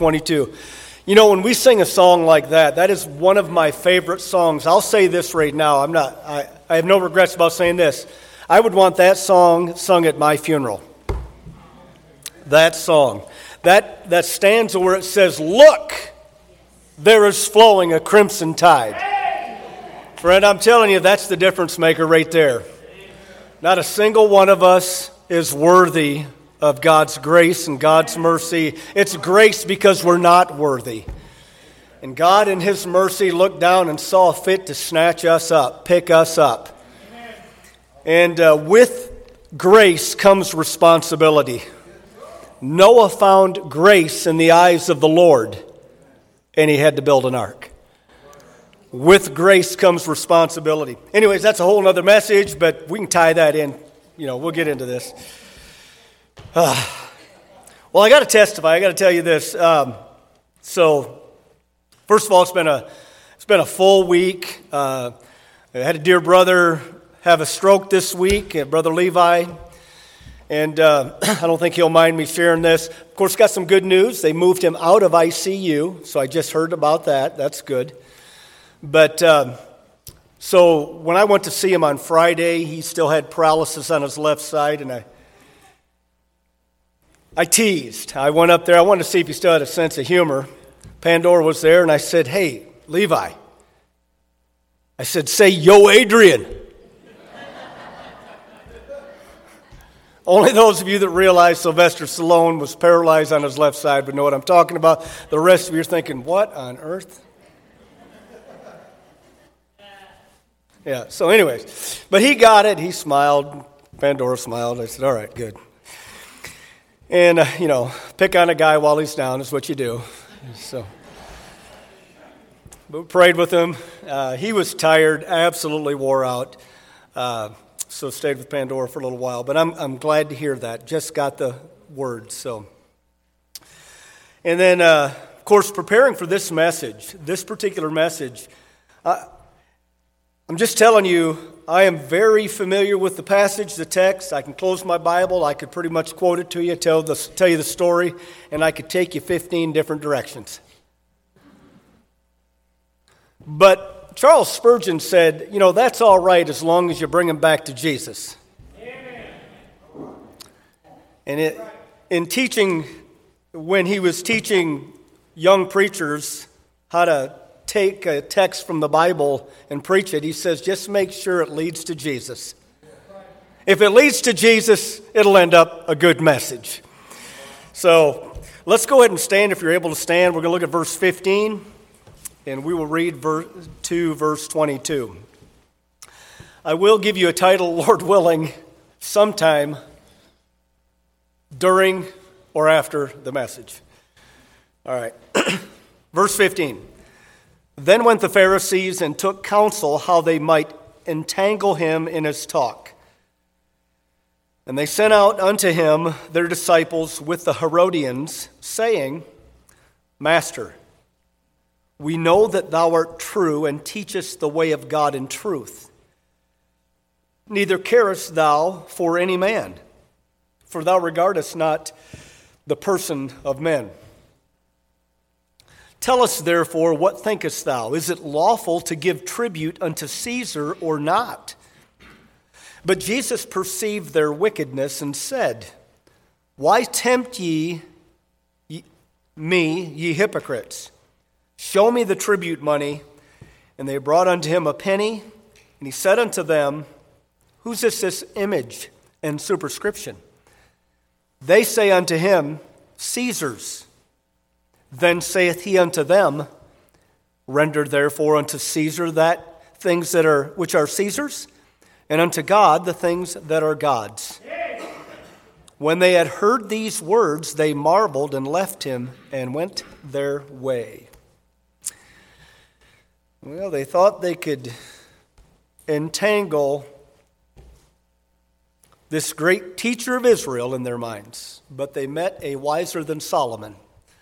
22. You know, when we sing a song like that, that is one of my favorite songs. I'll say this right now. I have no regrets about saying this. I would want that song sung at my funeral. That song. That stanza where it says, "Look, there is flowing a crimson tide." Friend, I'm telling you, that's the difference maker right there. Not a single one of us is worthy of God's grace and God's mercy. It's grace because we're not worthy. And God in His mercy looked down and saw fit to snatch us up, pick us up. And with grace comes responsibility. Noah found grace in the eyes of the Lord, and he had to build an ark. With grace comes responsibility. Anyways, that's a whole other message, but we can tie that in. You know, we'll get into this. Well, I got to testify. I got to tell you this. So, first of all, it's been a full week. I had a dear brother have a stroke this week, Brother Levi, and I don't think he'll mind me sharing this. Of course, got some good news. They moved him out of ICU, so I just heard about that. That's good. But so when I went to see him on Friday, he still had paralysis on his left side, and I teased. I went up there. I wanted to see if he still had a sense of humor. Pandora was there, and I said, "Hey, Levi." I said, "Say, yo, Adrian." Only those of you that realize Sylvester Stallone was paralyzed on his left side would know what I'm talking about. The rest of you are thinking, what on earth? Yeah, so anyways, but he got it. He smiled. Pandora smiled. I said, all right, good. And, pick on a guy while he's down is what you do. So, but we prayed with him. He was tired, absolutely wore out. So stayed with Pandora for a little while. But I'm glad to hear that. Just got the word. So, and then, of course, preparing for this message, this particular message, I'm just telling you, I am very familiar with the passage, the text. I can close my Bible. I could pretty much quote it to you, tell you the story, and I could take you 15 different directions. But Charles Spurgeon said, that's all right as long as you bring them back to Jesus. Amen. And in teaching, when he was teaching young preachers how to take a text from the Bible and preach it, he says, just make sure it leads to Jesus. If it leads to Jesus, it'll end up a good message. So let's go ahead and stand if you're able to stand. We're going to look at verse 15, and we will read verse 22. I will give you a title, Lord willing, sometime during or after the message. All right. Verse 15. Then went the Pharisees and took counsel how they might entangle him in his talk. And they sent out unto him their disciples with the Herodians, saying, Master, we know that thou art true and teachest the way of God in truth. Neither carest thou for any man, for thou regardest not the person of men. Tell us, therefore, what thinkest thou? Is it lawful to give tribute unto Caesar or not? But Jesus perceived their wickedness and said, Why tempt ye me, ye hypocrites? Show me the tribute money. And they brought unto him a penny, and he said unto them, Whose is this image and superscription? They say unto him, Caesar's. Then saith he unto them, Render therefore unto Caesar that things which are Caesar's, and unto God the things that are God's. When they had heard these words, they marveled and left him and went their way. Well, they thought they could entangle this great teacher of Israel in their minds, but they met a wiser than Solomon.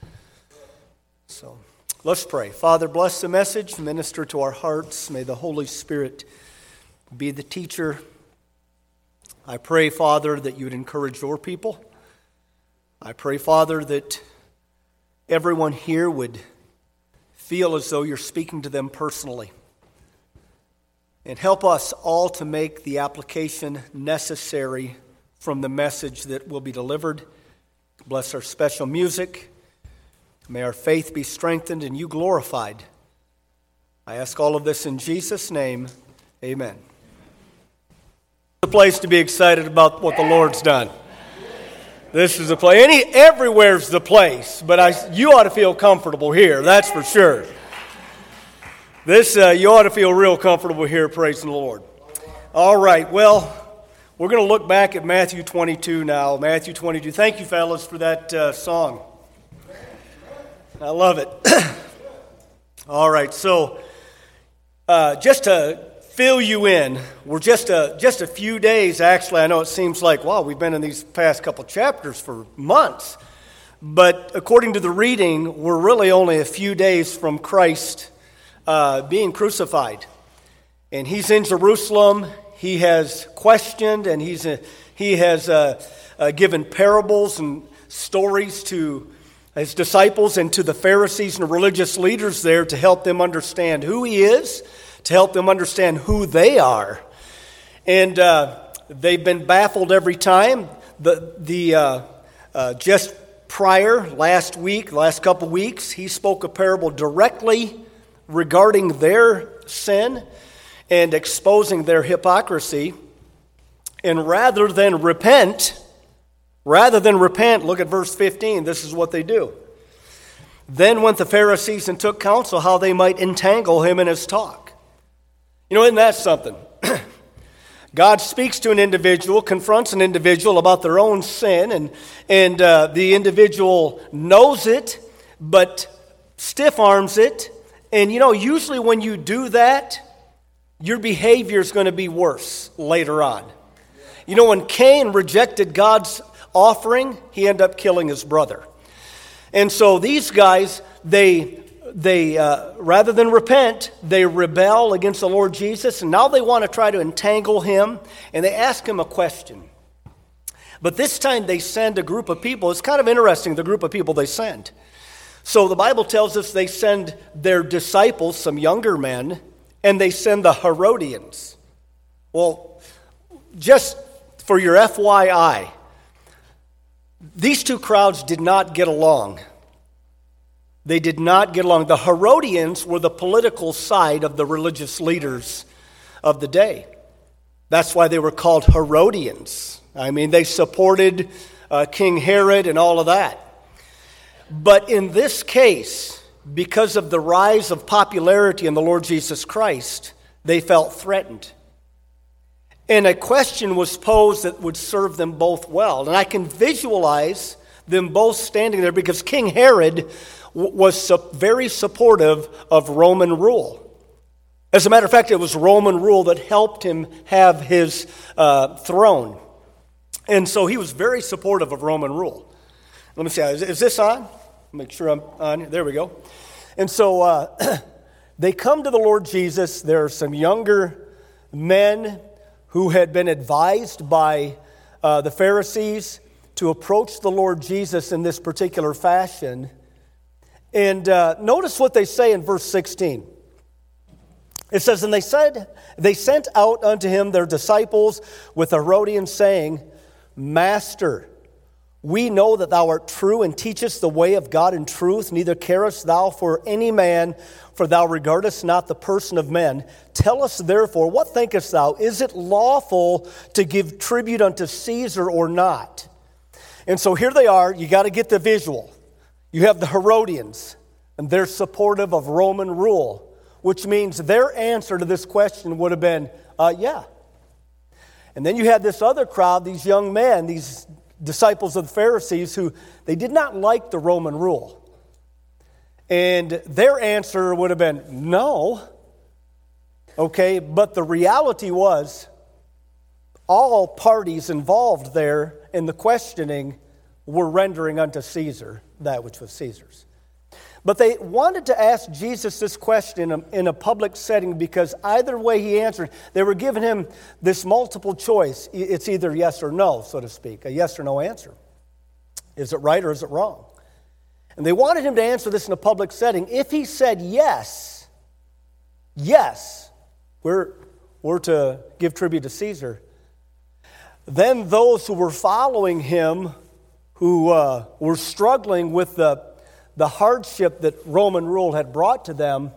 So let's pray. Father, bless the message, minister to our hearts. May the Holy Spirit be the teacher. I pray, Father, that you would encourage your people. I pray, Father, that everyone here would feel as though you're speaking to them personally. And help us all to make the application necessary from the message that will be delivered. Bless our special music. May our faith be strengthened and you glorified. I ask all of this in Jesus' name. Amen. The place to be excited about what the Lord's done. This is the place. Everywhere's the place, but you ought to feel comfortable here. That's for sure. You ought to feel real comfortable here, praising the Lord. All right, well, we're going to look back at Matthew 22 now. Matthew 22. Thank you, fellas, for that song. I love it. All right, so just to fill you in, we're just a few days, actually. I know it seems like, wow, we've been in these past couple chapters for months. But according to the reading, we're really only a few days from Christ being crucified. And he's in Jerusalem. He has questioned and he has given parables and stories to his disciples and to the Pharisees and religious leaders there to help them understand who he is, to help them understand who they are. And they've been baffled every time. Just prior, last couple weeks, he spoke a parable directly regarding their sin and exposing their hypocrisy. And rather than repent, look at verse 15, this is what they do. Then went the Pharisees and took counsel how they might entangle him in his talk. Isn't that something? God speaks to an individual, confronts an individual about their own sin, and the individual knows it, but stiff-arms it. And usually when you do that, your behavior is going to be worse later on. When Cain rejected God's offering, he ended up killing his brother. And so these guys, they rather than repent, they rebel against the Lord Jesus, and now they want to try to entangle him, and they ask him a question. But this time they send a group of people. It's kind of interesting, the group of people they send. So the Bible tells us they send their disciples, some younger men, and they send the Herodians. Well, just for your FYI, these two crowds did not get along. They did not get along. The Herodians were the political side of the religious leaders of the day. That's why they were called Herodians. They supported King Herod and all of that. But in this case, because of the rise of popularity in the Lord Jesus Christ, they felt threatened. And a question was posed that would serve them both well. And I can visualize them both standing there because King Herod was very supportive of Roman rule. As a matter of fact, it was Roman rule that helped him have his throne. And so he was very supportive of Roman rule. Let me see, is this on? Make sure I'm on. There we go. And so they come to the Lord Jesus. There are some younger men who had been advised by the Pharisees to approach the Lord Jesus in this particular fashion. And notice what they say in verse 16. It says, "And they sent out unto him their disciples with the Herodians, saying, Master, we know that thou art true and teachest the way of God in truth, neither carest thou for any man, for thou regardest not the person of men. Tell us therefore, what thinkest thou? Is it lawful to give tribute unto Caesar or not?" And so here they are. You got to get the visual. You have the Herodians, and they're supportive of Roman rule, which means their answer to this question would have been, yeah. And then you had this other crowd, these young men, these disciples of the Pharisees, who they did not like the Roman rule. And their answer would have been, no. Okay, but the reality was, all parties involved there in the questioning were rendering unto Caesar that which was Caesar's. But they wanted to ask Jesus this question in a public setting because either way he answered, they were giving him this multiple choice. It's either yes or no, so to speak, a yes or no answer. Is it right or is it wrong? And they wanted him to answer this in a public setting. If he said yes, we're to give tribute to Caesar, then those who were following him, who were struggling with the hardship that Roman rule had brought to them,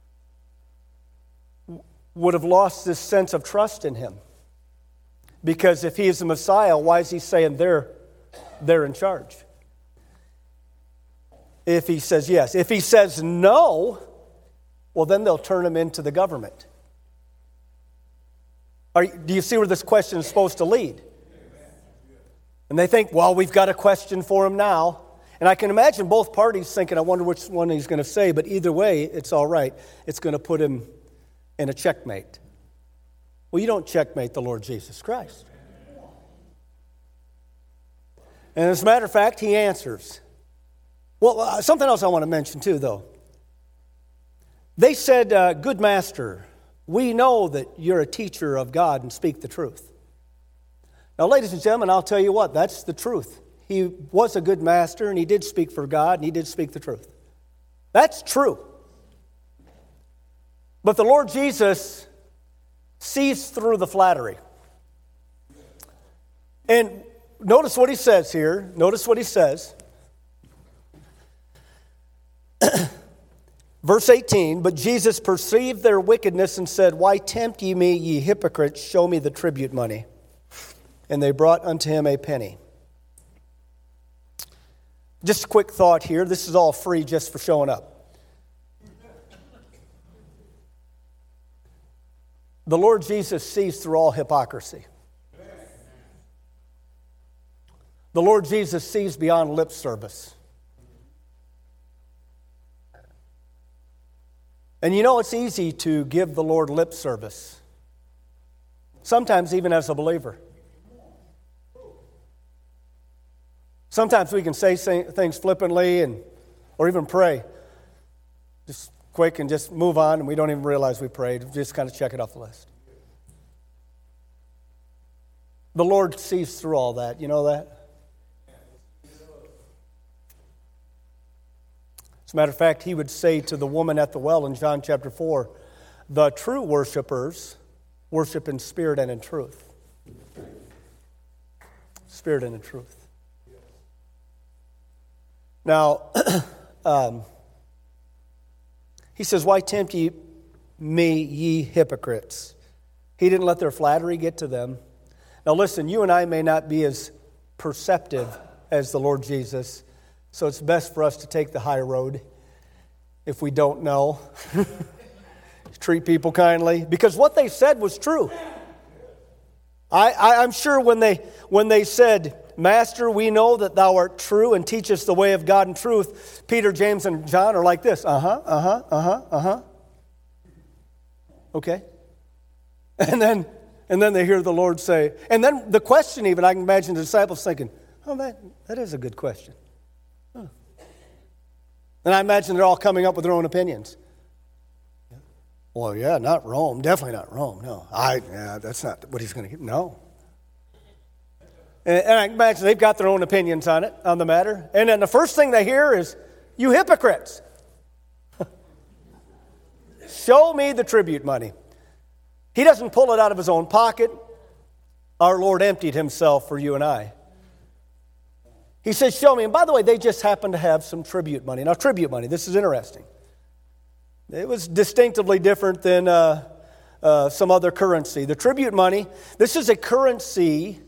would have lost this sense of trust in him. Because if he is the Messiah, why is he saying they're in charge? If he says yes. If he says no, well, then they'll turn him into the government. Do you see where this question is supposed to lead? And they think, well, we've got a question for him now. And I can imagine both parties thinking, I wonder which one he's going to say, but either way, it's all right. It's going to put him in a checkmate. Well, you don't checkmate the Lord Jesus Christ. And as a matter of fact, he answers. Well, something else I want to mention too, though. They said, good master, we know that you're a teacher of God and speak the truth. Now, ladies and gentlemen, I'll tell you what, that's the truth. He was a good master, and he did speak for God, and he did speak the truth. That's true. But the Lord Jesus sees through the flattery. And notice what he says here. Notice what he says. Verse 18, but Jesus perceived their wickedness and said, why tempt ye me, ye hypocrites? Show me the tribute money. And they brought unto him a penny. Just a quick thought here. This is all free just for showing up. The Lord Jesus sees through all hypocrisy. The Lord Jesus sees beyond lip service. And you know, it's easy to give the Lord lip service. Sometimes even as a believer. Sometimes we can say things flippantly or even pray. Just quick and just move on, and we don't even realize we prayed. Just kind of check it off the list. The Lord sees through all that. You know that? As a matter of fact, he would say to the woman at the well in John chapter 4, the true worshipers worship in spirit and in truth. Spirit and in truth. Now, he says, why tempt ye me, ye hypocrites? He didn't let their flattery get to them. Now listen, you and I may not be as perceptive as the Lord Jesus, so it's best for us to take the high road if we don't know. Treat people kindly, because what they said was true. I'm sure when they said, Master, we know that thou art true and teachest the way of God in truth, Peter, James, and John are like this. Okay. And then they hear the Lord say, and then the question even, I can imagine the disciples thinking, oh, that is a good question. Huh. And I imagine they're all coming up with their own opinions. Well, yeah, not Rome. Definitely not Rome. No, that's not what he's going to get. No. And I imagine they've got their own opinions on the matter. And then the first thing they hear is, you hypocrites. Show me the tribute money. He doesn't pull it out of his own pocket. Our Lord emptied himself for you and I. He says, show me. And by the way, they just happen to have some tribute money. Now, tribute money, this is interesting. It was distinctively different than some other currency. The tribute money, this is a currency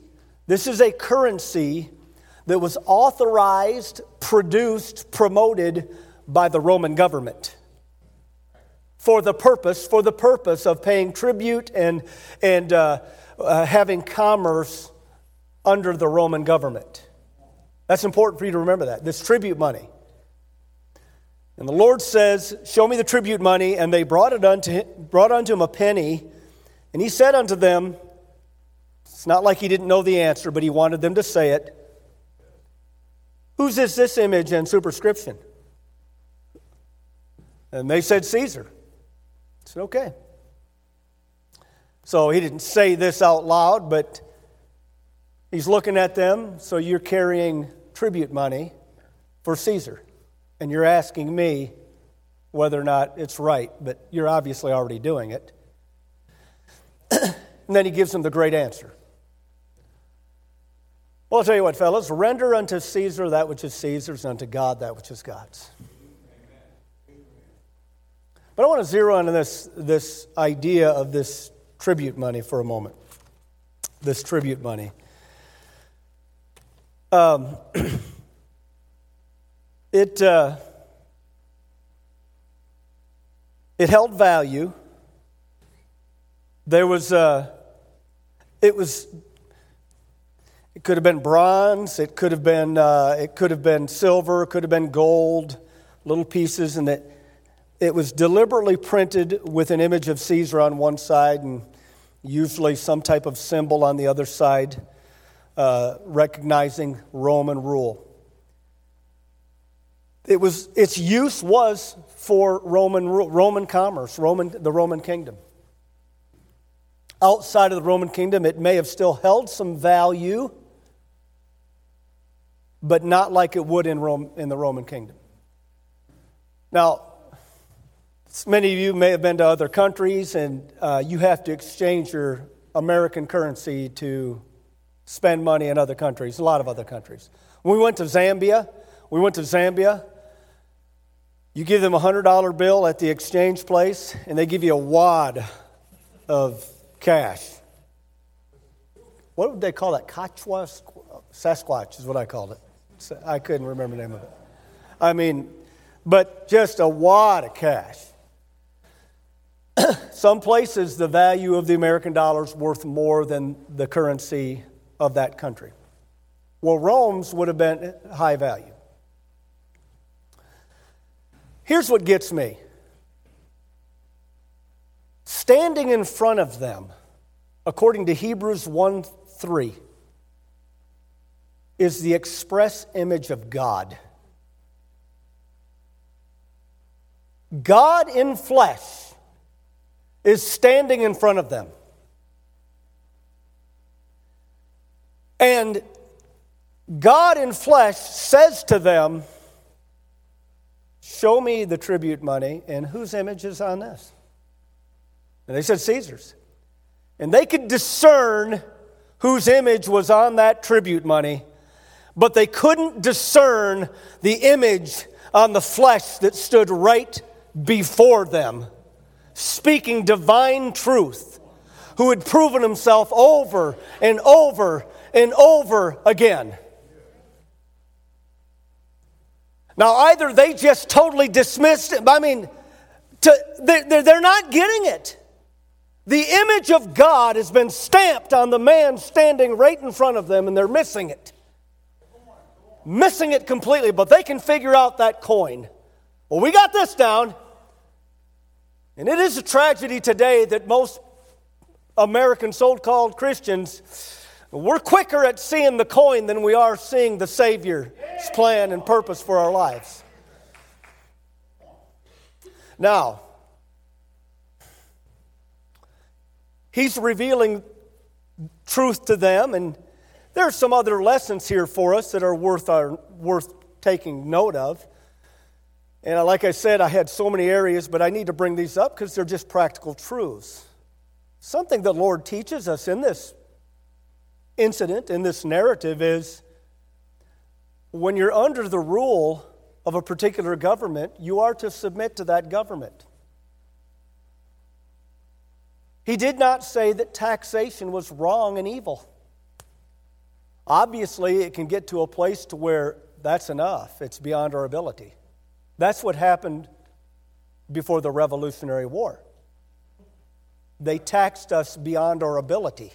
that was authorized, produced, promoted by the Roman government for the purpose of paying tribute and having commerce under the Roman government. That's important for you to remember that. This tribute money. And the Lord says, show me the tribute money. And they brought unto him a penny. And he said unto them, it's not like he didn't know the answer, but he wanted them to say it. Whose is this image and superscription? And they said, Caesar. I said, okay. So he didn't say this out loud, but he's looking at them. So you're carrying tribute money for Caesar. And you're asking me whether or not it's right, but you're obviously already doing it. And then he gives them the great answer. Well, I'll tell you what, fellas, render unto Caesar that which is Caesar's, and unto God that which is God's. But I want to zero into this idea of this tribute money for a moment. This tribute money. It held value. It could have been bronze. It could have been silver. It could have been gold, little pieces, and it was deliberately printed with an image of Caesar on one side and usually some type of symbol on the other side, recognizing Roman rule. Its use was for Roman commerce, the Roman kingdom. Outside of the Roman kingdom, it may have still held some value, but not like it would in the Roman kingdom. Now, many of you may have been to other countries, and you have to exchange your American currency to spend money in other countries, a lot of other countries. When we went to Zambia, you give them a $100 bill at the exchange place, and they give you a wad of cash. What would they call that? Kachwa? Sasquatch is what I called it. I couldn't remember the name of it. But just a wad of cash. Some places, the value of the American dollar is worth more than the currency of that country. Well, Rome's would have been high value. Here's what gets me. Standing in front of them, according to Hebrews 1:3, is the express image of God. God in flesh is standing in front of them. And God in flesh says to them, show me the tribute money, and whose image is on this? And they said, Caesar's. And they could discern whose image was on that tribute money, but they couldn't discern the image on the flesh that stood right before them, speaking divine truth, who had proven himself over and over and over again. Now, either they just totally dismissed it. They're not getting it. The image of God has been stamped on the man standing right in front of them, and they're missing it. Missing it completely, but they can figure out that coin. Well, we got this down. And it is a tragedy today that most American so-called Christians, we're quicker at seeing the coin than we are seeing the Savior's plan and purpose for our lives. Now, he's revealing truth to them, and there are some other lessons here for us that are worth taking note of. And like I said, I had so many areas, but I need to bring these up because they're just practical truths. Something the Lord teaches us in this incident, in this narrative, is when you're under the rule of a particular government, you are to submit to that government. He did not say that taxation was wrong and evil. Obviously, it can get to a place to where that's enough. It's beyond our ability. That's what happened before the Revolutionary War. They taxed us beyond our ability.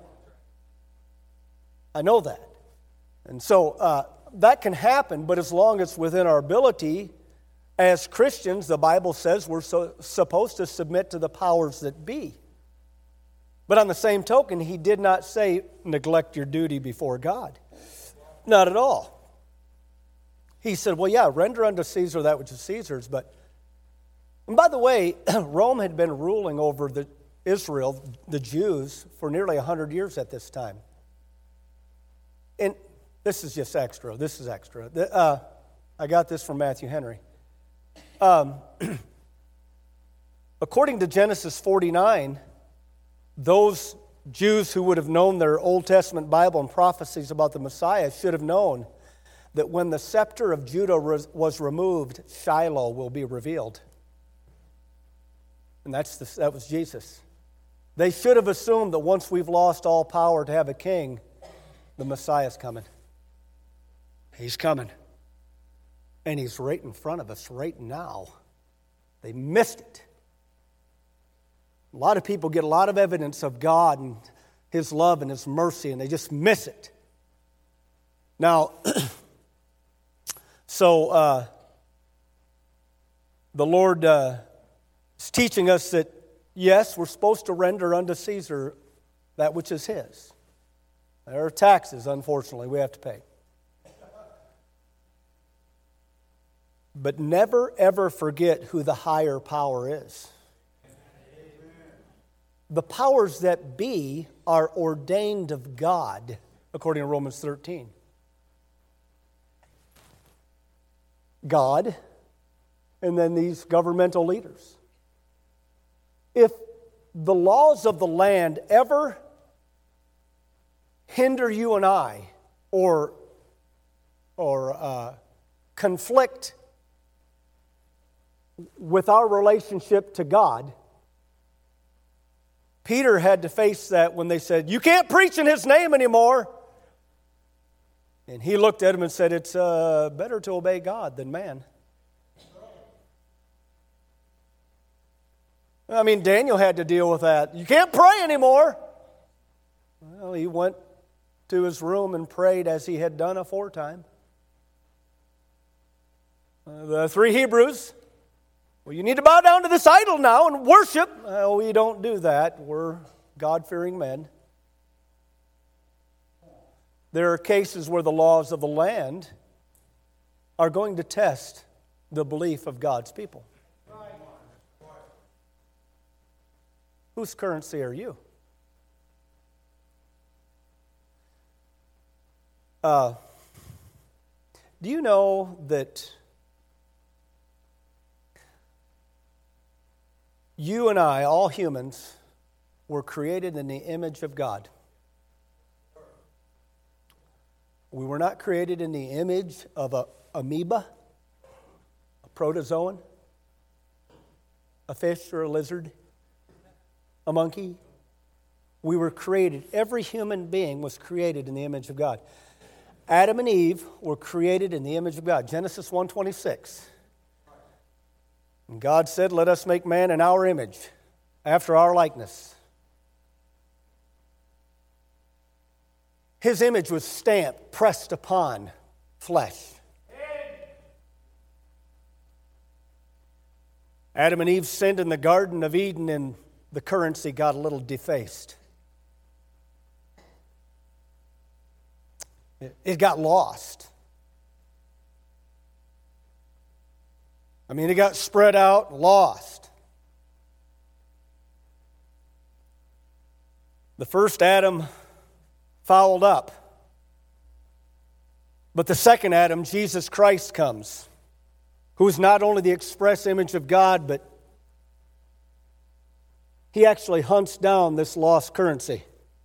I know that. And so that can happen, but as long as it's within our ability, as Christians, the Bible says we're supposed to submit to the powers that be. But on the same token, he did not say neglect your duty before God. Not at all. He said, well, yeah, render unto Caesar that which is Caesar's. And by the way, Rome had been ruling over Israel, the Jews, for nearly 100 years at this time. And this is just extra. This is extra. I got this from Matthew Henry. According to Genesis 49, those Jews who would have known their Old Testament Bible and prophecies about the Messiah should have known that when the scepter of Judah was removed, Shiloh will be revealed. And that was Jesus. They should have assumed that once we've lost all power to have a king, the Messiah's coming. He's coming. And he's right in front of us right now. They missed it. A lot of people get a lot of evidence of God and His love and His mercy, and they just miss it. Now, so the Lord is teaching us that, yes, we're supposed to render unto Caesar that which is his. There are taxes, unfortunately, we have to pay. But never, ever forget who the higher power is. The powers that be are ordained of God, according to Romans 13. God, and then these governmental leaders. If the laws of the land ever hinder you and I, or conflict with our relationship to God, Peter had to face that when they said, "You can't preach in His name anymore." And he looked at him and said, "It's better to obey God than man." I mean, Daniel had to deal with that. You can't pray anymore. Well, he went to his room and prayed as he had done aforetime. The three Hebrews, well, you need to bow down to this idol now and worship. We don't do that. We're God-fearing men. There are cases where the laws of the land are going to test the belief of God's people. Whose currency are you? Do you know that you and I, all humans, were created in the image of God? We were not created in the image of an amoeba, a protozoan, a fish or a lizard, a monkey. We were created, every human being was created in the image of God. Adam and Eve were created in the image of God. Genesis 1:26. And God said, "Let us make man in our image, after our likeness." His image was stamped, pressed upon flesh. Adam and Eve sinned in the Garden of Eden, and the currency got a little defaced. It got lost. I mean, it got spread out, lost. The first Adam fouled up. But the second Adam, Jesus Christ, comes, who is not only the express image of God, but He actually hunts down this lost currency.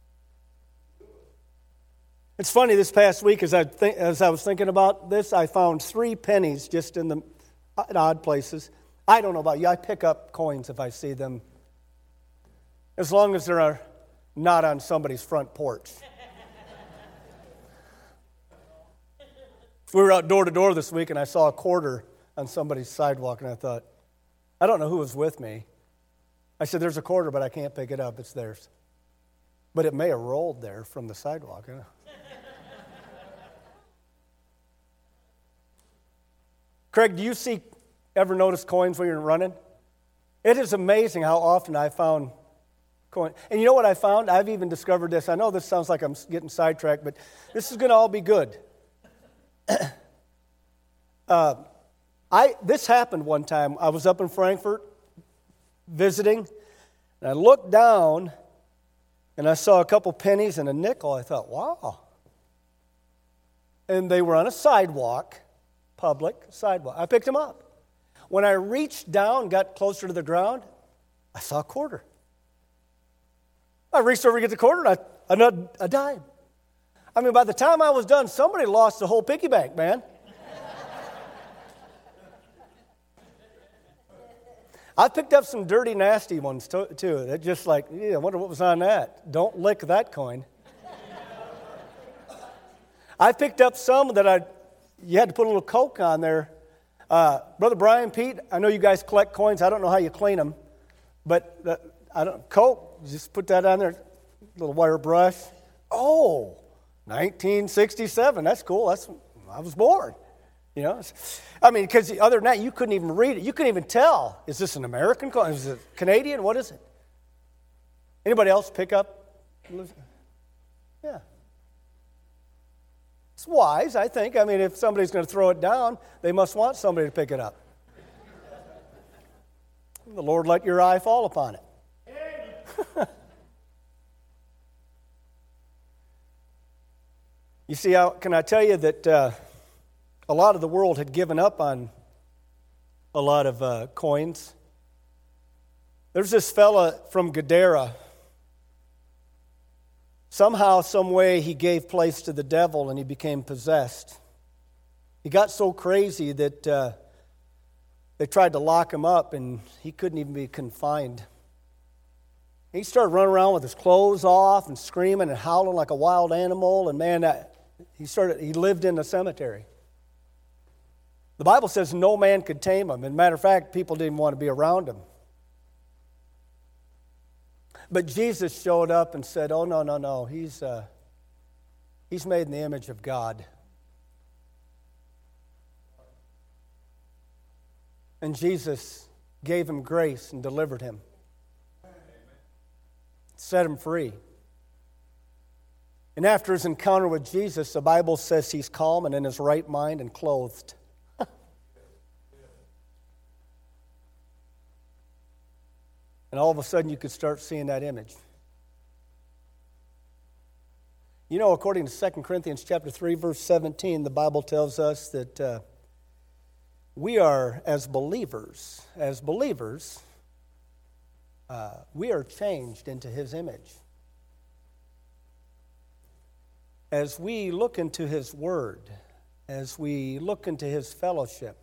It's funny, this past week, as I was thinking about this, I found 3 pennies just in odd places. I don't know about you. I pick up coins if I see them, as long as they're not on somebody's front porch. We were out door to door this week, and I saw a quarter on somebody's sidewalk, and I thought, I don't know who was with me. I said, "There's a quarter, but I can't pick it up. It's theirs." But it may have rolled there from the sidewalk. Craig, do you ever notice coins when you're running? It is amazing how often I found coins. And you know what I found? I've even discovered this. I know this sounds like I'm getting sidetracked, but this is going to all be good. This happened one time. I was up in Frankfurt visiting, and I looked down, and I saw a couple pennies and a nickel. I thought, wow. And they were on a sidewalk, public sidewalk. I picked them up. When I reached down, got closer to the ground, I saw a quarter. I reached over to get the quarter, and a dime. I mean, by the time I was done, somebody lost the whole piggy bank, man. I picked up some dirty, nasty ones, too. That just like, I wonder what was on that. Don't lick that coin. I picked up some that you had to put a little Coke on there. Brother Brian, Pete, I know you guys collect coins. I don't know how you clean them. But Coke, just put that on there, little wire brush. Oh, 1967, that's cool. I was born. You know, I mean, because other than that, you couldn't even read it. You couldn't even tell. Is this an American coin? Is it Canadian? What is it? Anybody else pick up? Yeah. It's wise, I think. I mean, if somebody's going to throw it down, they must want somebody to pick it up. The Lord let your eye fall upon it. You see, can I tell you that a lot of the world had given up on a lot of coins? There's this fella from Gadara. Somehow, some way, he gave place to the devil and he became possessed. He got so crazy that they tried to lock him up and he couldn't even be confined. He started running around with his clothes off and screaming and howling like a wild animal. And man, he lived in the cemetery. The Bible says no man could tame him. As a matter of fact, people didn't want to be around him. But Jesus showed up and said, oh, no. He's made in the image of God. And Jesus gave him grace and delivered him. Set him free. And after his encounter with Jesus, the Bible says he's calm and in his right mind and clothed. And all of a sudden you could start seeing that image. You know, according to 2 Corinthians chapter 3, verse 17, the Bible tells us that we are, as believers, we are changed into his image. As we look into his word, as we look into his fellowship,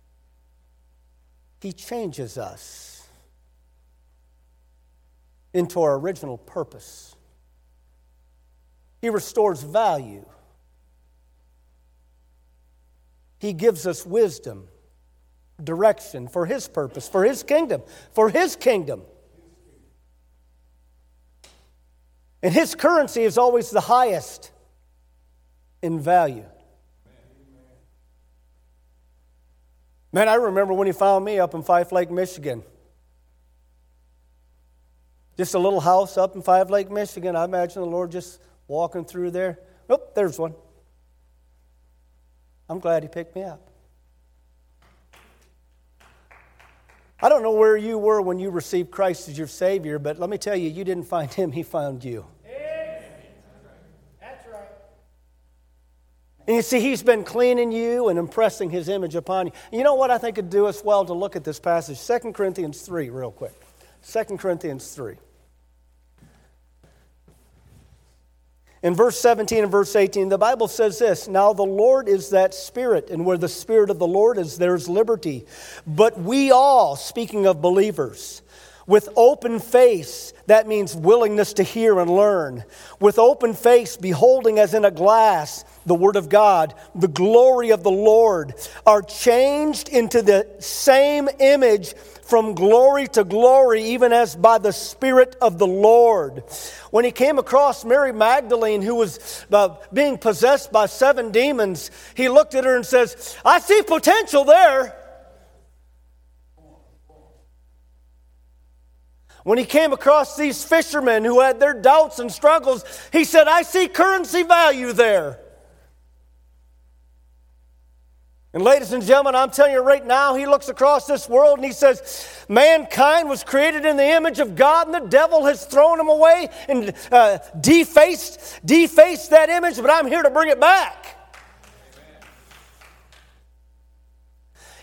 he changes us into our original purpose. He restores value. He gives us wisdom, direction for his purpose, for his kingdom, And his currency is always the highest in value. Man, I remember when he found me up in Five Lake, Michigan. Just a little house up in Five Lake, Michigan. I imagine the Lord just walking through there. Oh, there's one. I'm glad he picked me up. I don't know where you were when you received Christ as your Savior, but let me tell you, you didn't find him, he found you. That's right. And you see, he's been cleaning you and impressing his image upon you. You know what I think would do us well to look at this passage? 2 Corinthians 3, real quick. 2 Corinthians 3. In verse 17 and verse 18, the Bible says this, now the Lord is that Spirit, and where the Spirit of the Lord is, there's liberty. But we all, speaking of believers, with open face, that means willingness to hear and learn, with open face, beholding as in a glass the Word of God, the glory of the Lord, are changed into the same image from glory to glory, even as by the Spirit of the Lord. When he came across Mary Magdalene, who was being possessed by 7 demons, he looked at her and says, I see potential there. When he came across these fishermen who had their doubts and struggles, he said, I see currency value there. And ladies and gentlemen, I'm telling you right now, he looks across this world and he says, mankind was created in the image of God and the devil has thrown him away and defaced that image, but I'm here to bring it back.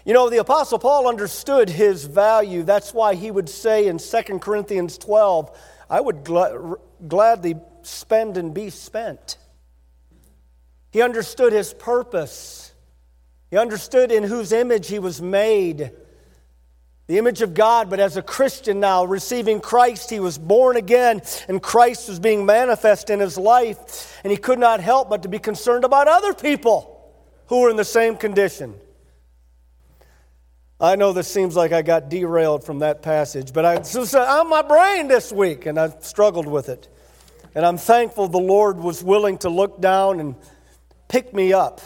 You know, the Apostle Paul understood his value. That's why he would say in 2 Corinthians 12, I would gladly spend and be spent. He understood his purpose. He understood in whose image he was made. The image of God, but as a Christian now, receiving Christ, he was born again, and Christ was being manifest in his life, and he could not help but to be concerned about other people who were in the same condition. I know this seems like I got derailed from that passage, but it's on my brain this week, and I've struggled with it. And I'm thankful the Lord was willing to look down and pick me up.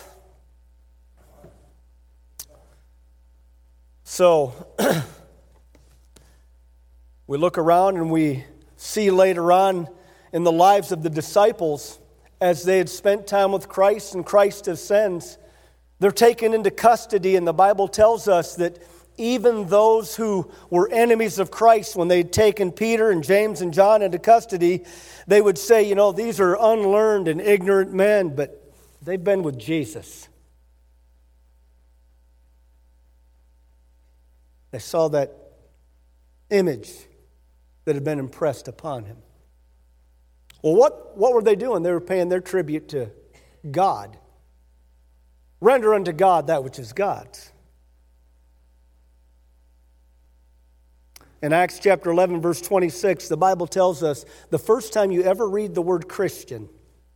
So, we look around and we see later on in the lives of the disciples, as they had spent time with Christ and Christ ascends, they're taken into custody, and the Bible tells us that even those who were enemies of Christ, when they'd taken Peter and James and John into custody, they would say, you know, these are unlearned and ignorant men, but they've been with Jesus. They saw that image that had been impressed upon him. Well, what were they doing? They were paying their tribute to God. Render unto God that which is God's. In Acts chapter 11, verse 26, the Bible tells us the first time you ever read the word Christian,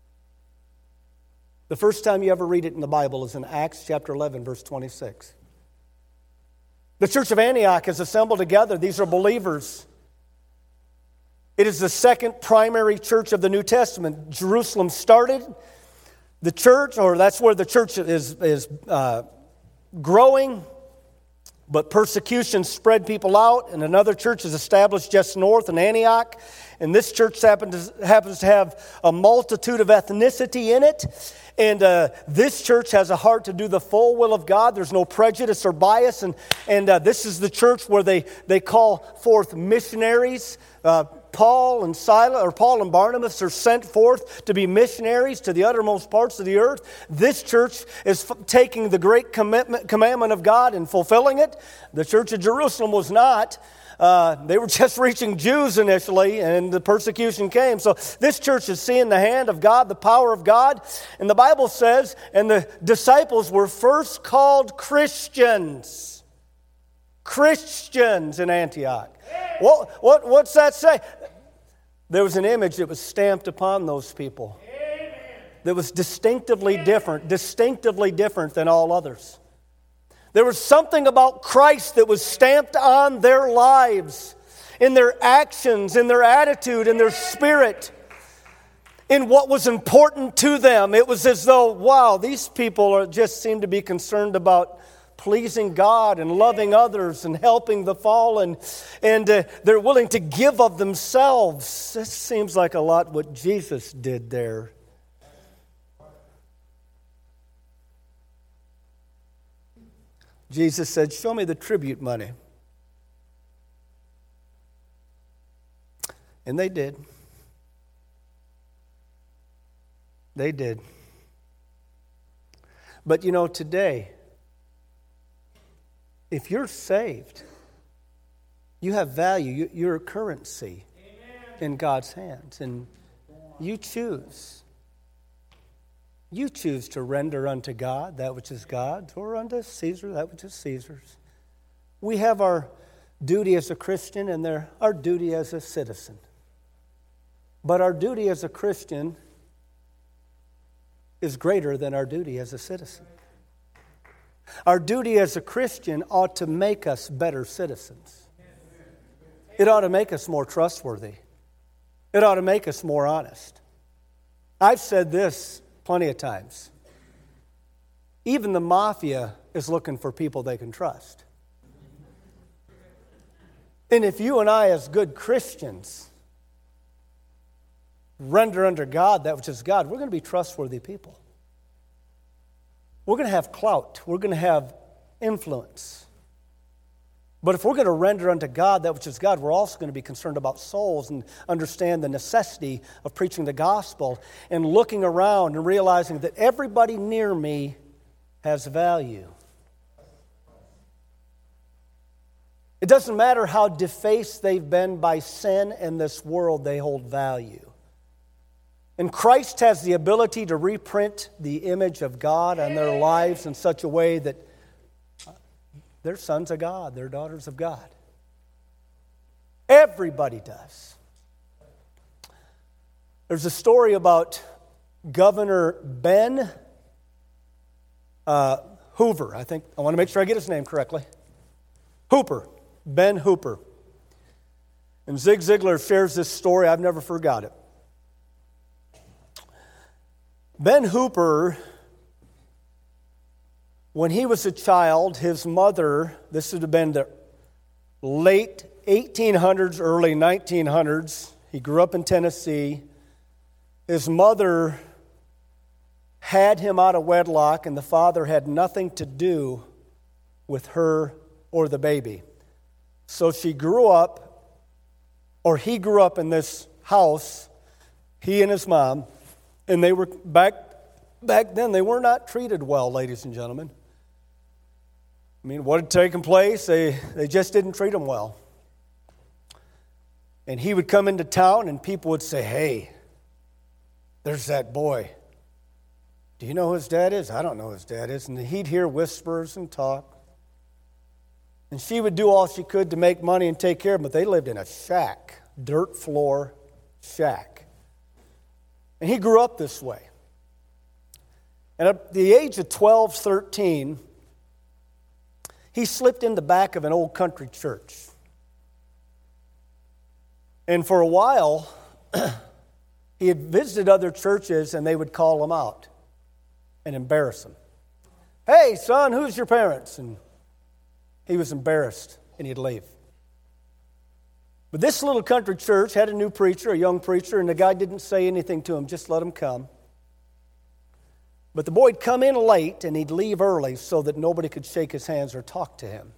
the first time you ever read it in the Bible is in Acts chapter 11, verse 26. The church of Antioch is assembled together. These are believers. It is the second primary church of the New Testament. Jerusalem started the church, or that's where the church is growing, but persecution spread people out, and another church is established just north in Antioch. And this church happens to have a multitude of ethnicity in it. And this church has a heart to do the full will of God. There's no prejudice or bias. And this is the church where they call forth missionaries. Paul and Barnabas are sent forth to be missionaries to the uttermost parts of the earth. This church is taking the great commandment of God and fulfilling it. The church of Jerusalem was not. They were just reaching Jews initially, and the persecution came. So this church is seeing the hand of God, the power of God. And the Bible says, and the disciples were first called Christians. Christians in Antioch. What's that say? There was an image that was stamped upon those people that was distinctively different than all others. There was something about Christ that was stamped on their lives, in their actions, in their attitude, in their spirit, in what was important to them. It was as though, wow, these people just seem to be concerned about pleasing God and loving others and helping the fallen, and they're willing to give of themselves. This seems like a lot what Jesus did there. Jesus said, show me the tribute money. And they did. They did. But you know, today, if you're saved, you have value. You're a currency in God's hands. And you choose. You choose to render unto God that which is God's, or unto Caesar that which is Caesar's. We have our duty as a Christian and our duty as a citizen. But our duty as a Christian is greater than our duty as a citizen. Our duty as a Christian ought to make us better citizens. It ought to make us more trustworthy. It ought to make us more honest. I've said this plenty of times. Even the mafia is looking for people they can trust. And if you and I, as good Christians, render unto God that which is God, we're going to be trustworthy people. We're going to have clout. We're going to have influence. But if we're going to render unto God that which is God, we're also going to be concerned about souls and understand the necessity of preaching the gospel and looking around and realizing that everybody near me has value. It doesn't matter how defaced they've been by sin in this world, they hold value. And Christ has the ability to reprint the image of God on their lives in such a way that they're sons of God, they're daughters of God. Everybody does. There's a story about Governor Ben Hoover. I want to make sure I get his name correctly. Ben Hooper. And Zig Ziglar shares this story. I've never forgot it. Ben Hooper, when he was a child, his mother, this would have been the late 1800s, early 1900s. He grew up in Tennessee. His mother had him out of wedlock, and the father had nothing to do with her or the baby. So he grew up in this house, he and his mom, and they were back then, they were not treated well, ladies and gentlemen. I mean, what had taken place, they just didn't treat him well. And he would come into town and people would say, "Hey, there's that boy. Do you know who his dad is?" "I don't know who his dad is." And he'd hear whispers and talk. And she would do all she could to make money and take care of him, but they lived in a shack, dirt floor shack. And he grew up this way. And at the age of 12, 13, he slipped in the back of an old country church. And for a while, he had visited other churches and they would call him out and embarrass him. "Hey, son, who's your parents?" And he was embarrassed and he'd leave. But this little country church had a new preacher, a young preacher, and the guy didn't say anything to him, just let him come. But the boy'd come in late and he'd leave early so that nobody could shake his hands or talk to him.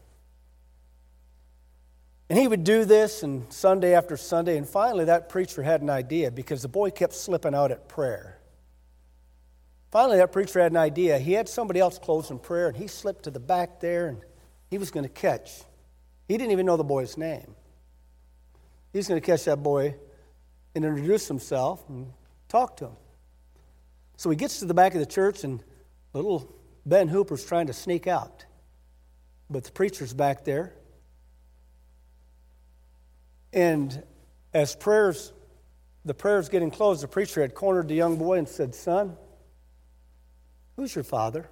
And he would do this and Sunday after Sunday, and finally that preacher had an idea because the boy kept slipping out at prayer. Finally that preacher had an idea. He had somebody else close in prayer, and he slipped to the back there and he was going to catch. He didn't even know the boy's name. He was going to catch that boy and introduce himself and talk to him. So he gets to the back of the church, and little Ben Hooper's trying to sneak out. But the preacher's back there. And as the prayer's getting closed, the preacher had cornered the young boy and said, "Son, who's your father?"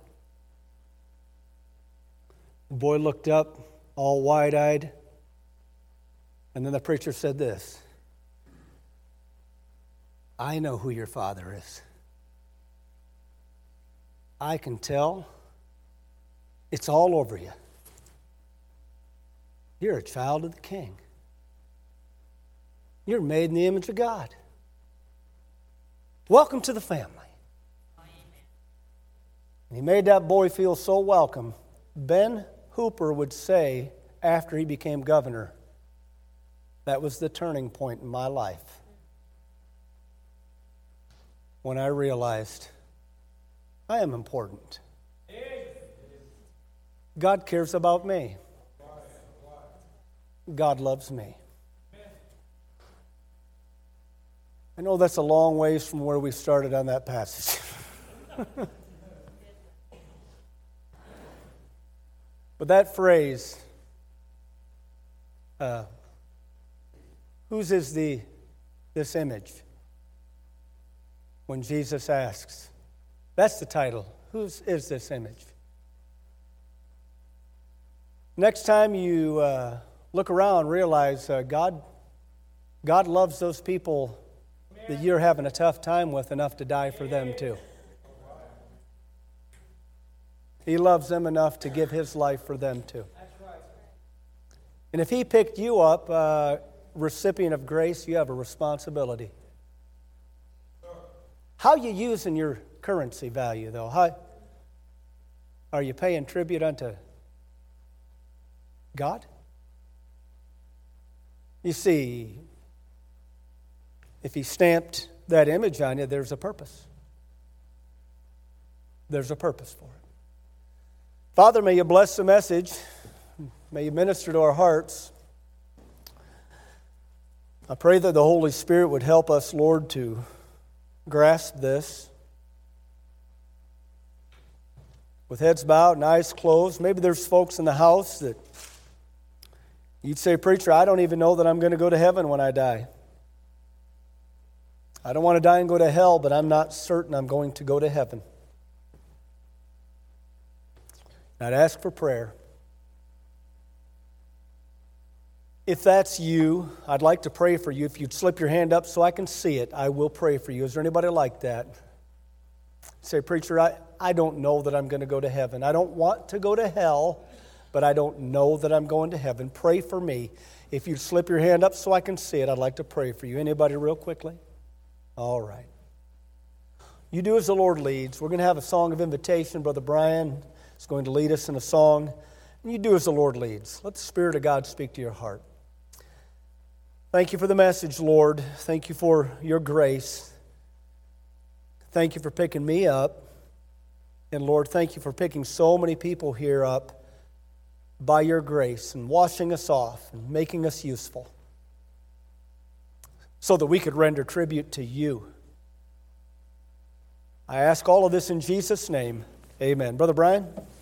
The boy looked up, all wide-eyed. And then the preacher said this, "I know who your father is. I can tell. It's all over you. You're a child of the King. You're made in the image of God. Welcome to the family." And he made that boy feel so welcome. Ben Hooper would say, after he became governor, "That was the turning point in my life when I realized I am important. God cares about me. God loves me." I know that's a long ways from where we started on that passage. But that phrase, whose is this image? When Jesus asks, that's the title. Whose is this image? Next time you look around, realize God loves those people that you're having a tough time with enough to die for them too. He loves them enough to give his life for them too. And if he picked you up, recipient of grace, you have a responsibility. How are you using your currency value, though? How are you paying tribute unto God? You see, if he stamped that image on you, there's a purpose. There's a purpose for it. Father, may you bless the message. May you minister to our hearts. I pray that the Holy Spirit would help us, Lord, to grasp this. With heads bowed and eyes closed, maybe there's folks in the house that you'd say, "Preacher, I don't even know that I'm going to go to heaven when I die. I don't want to die and go to hell, but I'm not certain I'm going to go to heaven." I'd ask for prayer. If that's you, I'd like to pray for you. If you'd slip your hand up so I can see it, I will pray for you. Is there anybody like that? Say, "Preacher, I don't know that I'm going to go to heaven. I don't want to go to hell, but I don't know that I'm going to heaven. Pray for me." If you'd slip your hand up so I can see it, I'd like to pray for you. Anybody real quickly? All right. You do as the Lord leads. We're going to have a song of invitation. Brother Brian is going to lead us in a song. And you do as the Lord leads. Let the Spirit of God speak to your heart. Thank you for the message, Lord. Thank you for your grace. Thank you for picking me up. And Lord, thank you for picking so many people here up by your grace and washing us off and making us useful so that we could render tribute to you. I ask all of this in Jesus' name. Amen. Brother Brian?